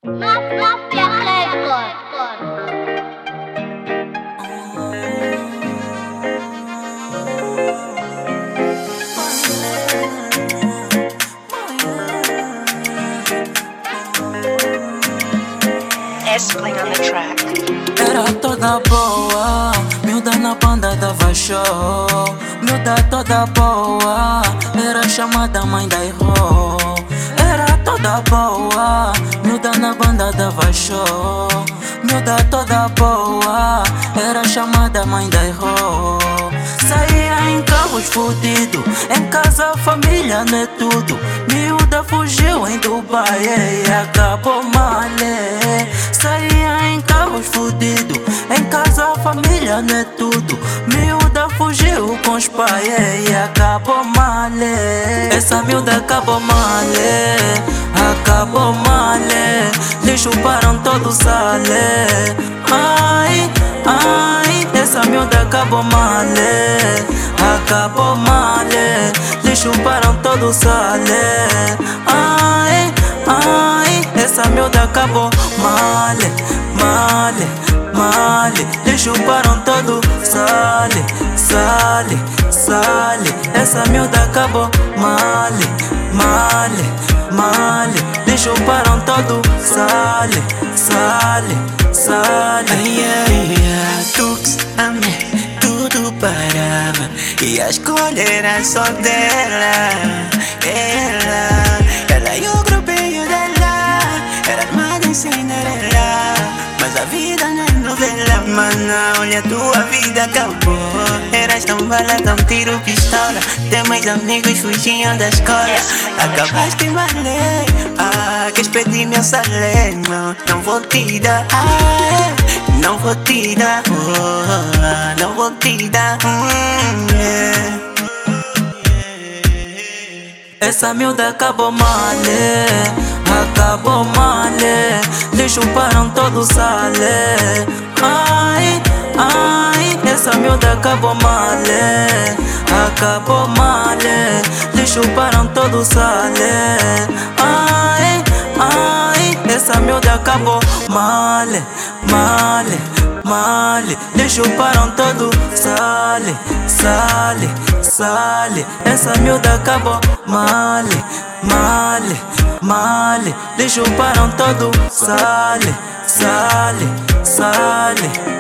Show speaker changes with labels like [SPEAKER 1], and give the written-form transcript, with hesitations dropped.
[SPEAKER 1] Mafia Record.
[SPEAKER 2] S-Playing on the track.
[SPEAKER 3] Era toda boa, miúda na banda dava show. Miúda toda boa, era chamada mãe da Irô. Era toda boa, miúda na banda dava show. Miúda toda boa, era chamada mãe da Irô. Saía em carros fudido, em casa família não é tudo. Miúda fugiu em Dubai e acabou mal. Saía em carros fudido, em casa família não é tudo. Miúda fugiu com os pais e acabou mal. Essa miúda acabou mal, acabou mal. Lhe chuparam todo o sale. Ai, ai, essa miúda acabou mal, acabou mal. Lhe chuparam todo o sale. Ai, ai, essa miúda acabou mal, mal, mal. Lhe chuparam todo sale, sale, sale. Essa miúda acabou mal, mal, mal. Lhe chuparam todo sale, sale, sale.
[SPEAKER 4] Ai, ai, ai, Tux, amei, tudo parava e a escolha era só dela. Ela e o grupinho dela era armada em Cinderela. Mas a vida não é novela, mana, olha, tua vida acabou. Eras tão bala, tão tiro, pistola. Teus amigos fugiam da escola. Acabaste em balé, queres pedir meu salé. Não vou te dar, não vou te dar, não vou te dar.
[SPEAKER 3] Essa miúda acabou mal, acabou mal. Lhe chuparam todo o sale. Ai, ai, essa miúda acabou mal, acabou mal. Lhe chuparam todo o sale. Ai, ai, essa miúda acabou mal, mal, mal. Lhe chuparam todo sale, sale, sale. Essa miúda acabou mal, mal, mal. Lhe chuparam todo sale, sale, sale.